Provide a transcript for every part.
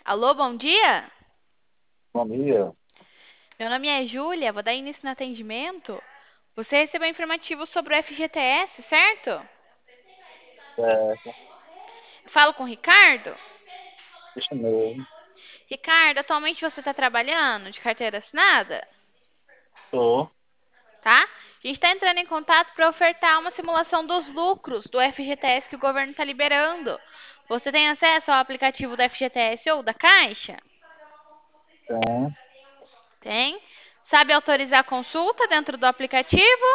Alô, bom dia? Bom dia. Meu nome é Júlia, vou dar início no atendimento. Você recebeu informativo sobre o FGTS, certo? Certo. Falo com o Ricardo? Isso mesmo. Ricardo, atualmente você está trabalhando de carteira assinada? Tô. Tá? A gente está entrando em contato para ofertar uma simulação dos lucros do FGTS que o governo está liberando. Você tem acesso ao aplicativo do FGTS ou da Caixa? Tem. Tem. Sabe autorizar a consulta dentro do aplicativo?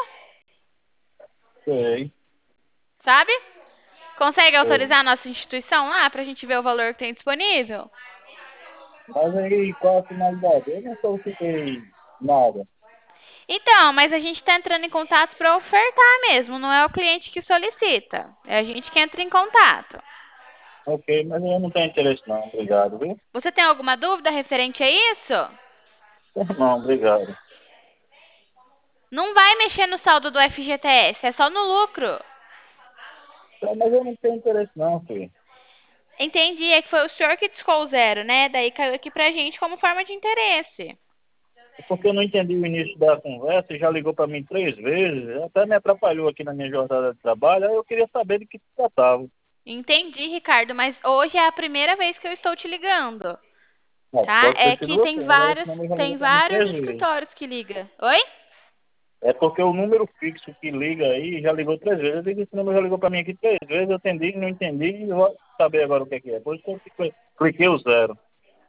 Sei. Sabe? Consegue Sei. autorizar a nossa instituição lá para a gente ver o valor que tem disponível? Mas aí, qual a finalidade? Eu não solicitei nada. Então, mas a gente está entrando em contato para ofertar mesmo, não é o cliente que solicita. É a gente que entra em contato. Ok, mas eu não tenho interesse não. Obrigado, viu? Você tem alguma dúvida referente a isso? Não, obrigado. Não vai mexer no saldo do FGTS, é só no lucro. Mas eu não tenho interesse não, filho. Entendi, é que foi o senhor que discou o zero, né? Daí caiu aqui pra gente como forma de interesse. É porque eu não entendi o início da conversa e já ligou para mim 3 vezes. Até me atrapalhou aqui na minha jornada de trabalho. Aí eu queria saber de que se tratava. Entendi, Ricardo, mas hoje é a primeira vez que eu estou te ligando, Não, tá? pode É ter que sido você. Agora esse número já ligou tem para mim vários 3 vezes. escritórios que liga. Oi? É porque o número fixo que liga aí já ligou 3 vezes. Eu digo, esse número já ligou para mim aqui 3 vezes, eu atendi, não entendi, e vou saber agora o que é que é. Por isso que eu cliquei o zero.